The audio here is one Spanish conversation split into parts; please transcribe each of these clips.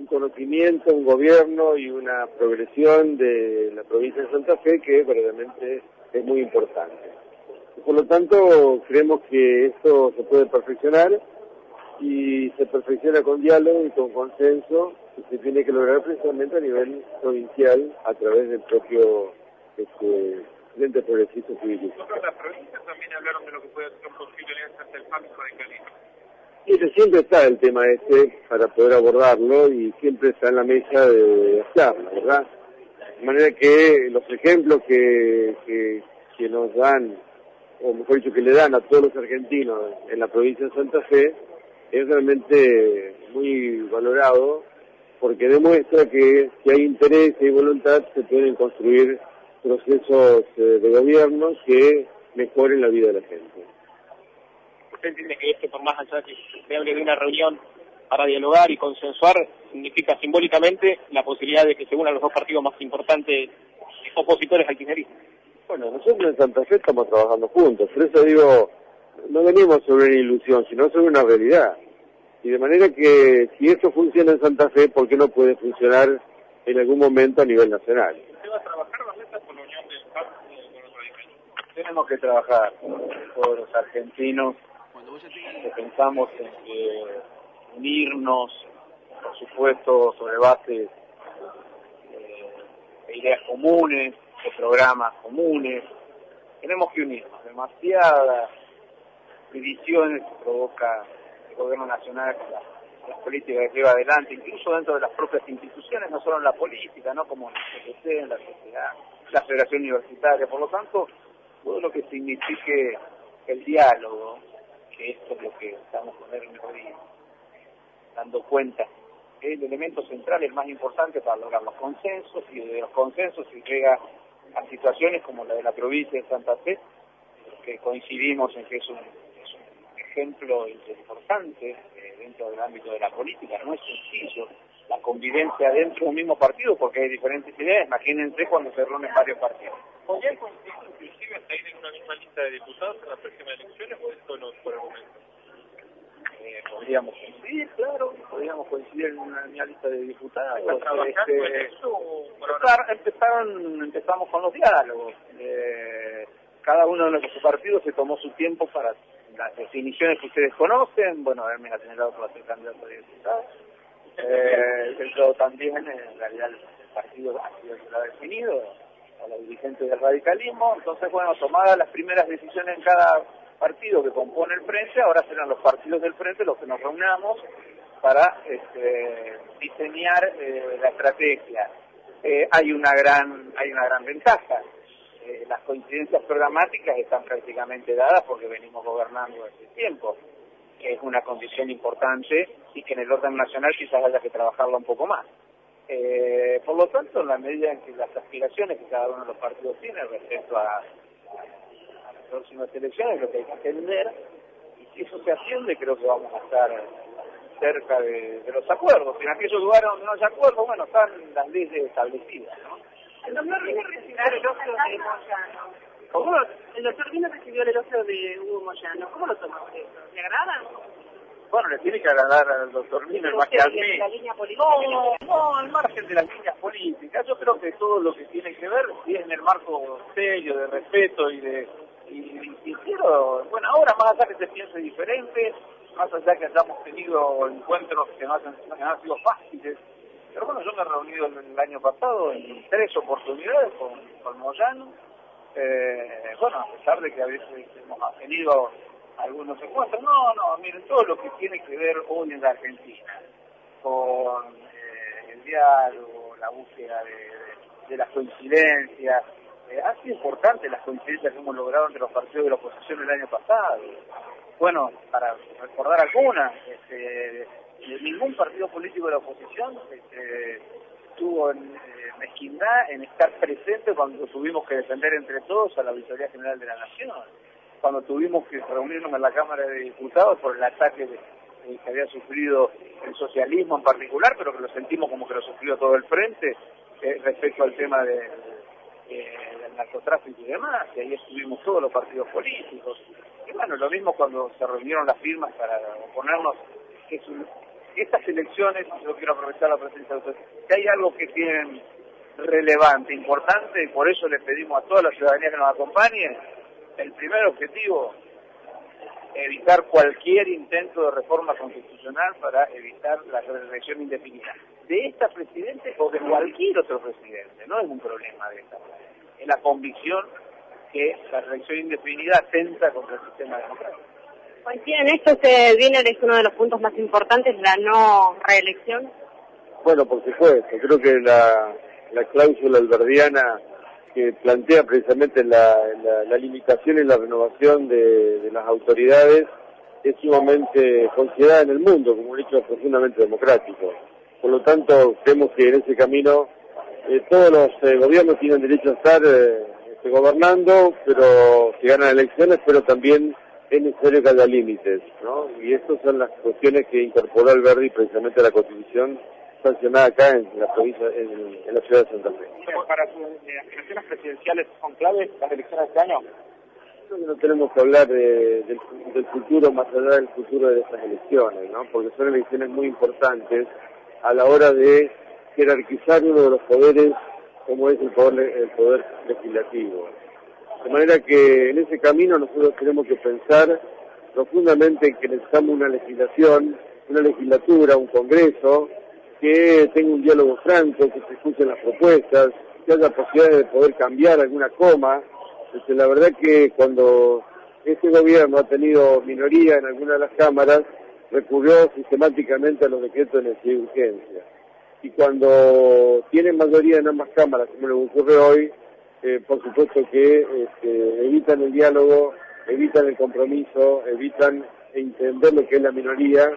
conocimiento, un gobierno y una progresión de la provincia de Santa Fe que verdaderamente es muy importante. Por lo tanto, creemos que esto se puede perfeccionar y se perfecciona con diálogo y con consenso y se tiene que lograr precisamente a nivel provincial a través del propio Frente Progresista Civil. Las provincias también hablaron de lo que puede ser un posible alianza entre el PAC y radicalismo. Y siempre está el tema para poder abordarlo y siempre está en la mesa de las charlas, ¿verdad? De manera que los ejemplos que nos dan, o mejor dicho, que le dan a todos los argentinos en la provincia de Santa Fe, es realmente muy valorado porque demuestra que si hay interés y hay voluntad se pueden construir procesos de gobierno que mejoren la vida de la gente. ¿Usted entiende que esto, por más allá que se hable de una reunión para dialogar y consensuar, significa simbólicamente la posibilidad de que se unan los dos partidos más importantes opositores al kirchnerismo? Bueno, nosotros en Santa Fe estamos trabajando juntos, por eso digo, no venimos sobre una ilusión, sino sobre una realidad. Y de manera que si esto funciona en Santa Fe, ¿por qué no puede funcionar en algún momento a nivel nacional? ¿Usted va a trabajar las metas con la unión del PAC con los radicales? Tenemos que trabajar todos los argentinos que pensamos en que unirnos, por supuesto, sobre bases de ideas comunes, de programas comunes. Tenemos que unirnos. Demasiadas divisiones provoca el gobierno nacional con las políticas que lleva adelante, incluso dentro de las propias instituciones, no solo en la política, ¿no? Como en la CGT, en la sociedad, la Federación Universitaria. Por lo tanto, todo lo que signifique el diálogo, que esto es lo que estamos con él dando cuenta, el elemento central es más importante para lograr los consensos, y de los consensos se llega a situaciones como la de la provincia de Santa Fe, que coincidimos en que es un ejemplo importante dentro del ámbito de la política. No es sencillo la convivencia dentro de un mismo partido porque hay diferentes ideas. Imagínense cuando se reúnen varios partidos. ¿Podría coincidir inclusive hasta ir en una misma lista de diputados en las próximas elecciones o esto no es por el momento? Podríamos coincidir, claro, podríamos coincidir en una lista de diputados. Empezamos con los diálogos. Cada uno de nuestros partidos se tomó su tiempo para las definiciones que ustedes conocen. Bueno, haberme señalado para ser candidato de diputado. Pero también, en realidad, el partido ha sido lo ha definido, o la dirigente del radicalismo. Entonces, bueno, tomadas las primeras decisiones en cada partido que compone el frente, ahora serán los partidos del frente los que nos reunamos para diseñar la estrategia. Hay una gran ventaja. Las coincidencias programáticas están prácticamente dadas porque venimos gobernando hace tiempo, que es una condición importante y que en el orden nacional quizás haya que trabajarla un poco más. Por lo tanto, en la medida en que las aspiraciones que cada uno de los partidos tiene respecto a las próximas elecciones, lo que hay que atender, y si eso se atiende, creo que vamos a estar cerca de los acuerdos. En aquellos lugares donde no hay acuerdos, bueno, están las leyes establecidas, ¿no? El doctor Vino recibió el elogio de Moyano. ¿Cómo? El doctor Vino recibió el elogio de Hugo Moyano. ¿Cómo lo toma por eso? ¿Le agrada? Bueno, le tiene que agradar al doctor Vino más que a mí. ¿La línea política? No, al margen de las líneas políticas. Yo creo que todo lo que tiene que ver, si es en el marco serio, de respeto y sincero, bueno, ahora más allá que se piense diferente, más allá que hayamos tenido encuentros que no han sido fáciles. Pero bueno, yo me he reunido el año pasado en 3 oportunidades con Moyano. Bueno, a pesar de que a veces hemos tenido algunos encuentros. No, miren, todo lo que tiene que ver hoy en la Argentina con el diálogo, la búsqueda de las coincidencias. Ha sido importante las coincidencias que hemos logrado entre los partidos de la oposición el año pasado. Bueno, para recordar algunas, ningún partido político de la oposición tuvo mezquindad en estar presente cuando tuvimos que defender entre todos a la Auditoría General de la Nación, cuando tuvimos que reunirnos en la Cámara de Diputados por el ataque que había sufrido el socialismo en particular, pero que lo sentimos como que lo sufrió todo el frente respecto al tema del narcotráfico y demás, y ahí estuvimos todos los partidos políticos. Y bueno, lo mismo cuando se reunieron las firmas para oponernos, que estas elecciones, yo quiero aprovechar la presencia de ustedes, que hay algo que tienen relevante, importante, y por eso le pedimos a toda la ciudadanía que nos acompañe. El primer objetivo, evitar cualquier intento de reforma constitucional para evitar la reelección indefinida de esta presidente o de cualquier otro presidente. No es un problema de esta, es la convicción que la reelección indefinida atenta contra el sistema democrático. ¿Coincide en esto? ¿Usted viene es uno de los puntos más importantes, la no reelección? Bueno, por supuesto, creo que la cláusula alberdiana que plantea precisamente la limitación y la renovación de las autoridades es sumamente considerada en el mundo como un hecho profundamente democrático. Por lo tanto, creemos que en ese camino todos los gobiernos tienen derecho a estar gobernando, pero si ganan elecciones, pero también es necesario que haya límites, ¿no? Y estas son las cuestiones que incorporó Alberdi precisamente a la Constitución sancionada acá en la provincia, en la ciudad de Santa Fe. Para sus aspiraciones presidenciales son claves las elecciones de este año. Creo que no tenemos que hablar del futuro más allá del futuro de estas elecciones, ¿no? Porque son elecciones muy importantes a la hora de jerarquizar uno de los poderes como es el poder legislativo. De manera que en ese camino nosotros tenemos que pensar profundamente que necesitamos una legislación, una legislatura, un congreso que tenga un diálogo franco, que se escuchen las propuestas, que haya posibilidades de poder cambiar alguna coma. Entonces, la verdad que cuando este gobierno ha tenido minoría en alguna de las cámaras, recurrió sistemáticamente a los decretos de necesidad y urgencia. Y cuando tienen mayoría en ambas cámaras, como le ocurre hoy, por supuesto que evitan el diálogo, evitan el compromiso, evitan entender lo que es la minoría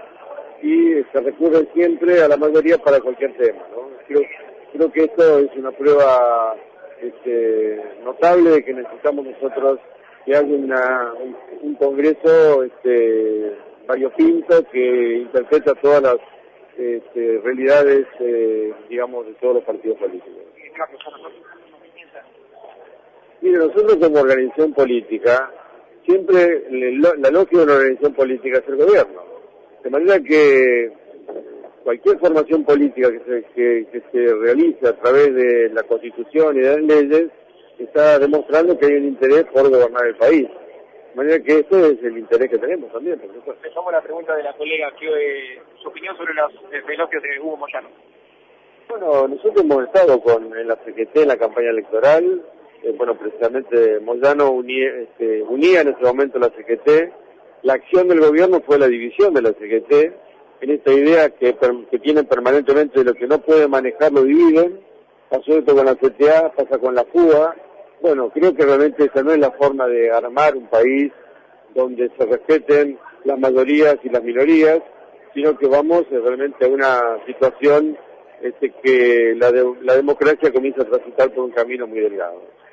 y se recurren siempre a la mayoría para cualquier tema, ¿no? Creo que esto es una prueba notable de que necesitamos nosotros que haya un congreso variopinto que interpreta todas las realidades, digamos, de todos los partidos políticos. Mire, nosotros como organización política, siempre la lógica de una organización política es el gobierno. De manera que cualquier formación política que se realice a través de la Constitución y de las leyes está demostrando que hay un interés por gobernar el país. De manera que eso es el interés que tenemos también, por supuesto. Empezamos la pregunta de la colega, su opinión sobre los elogios de Hugo Moyano. Bueno, nosotros hemos estado en la CGT en la campaña electoral. Precisamente Moyano unía en ese momento la CGT. La acción del gobierno fue la división de la CGT, en esta idea que tienen permanentemente de lo que no puede manejar lo dividen. Pasó esto con la CTA, pasa con la FUA. Bueno, creo que realmente esa no es la forma de armar un país donde se respeten las mayorías y las minorías, sino que vamos realmente a una situación que la democracia comienza a transitar por un camino muy delgado.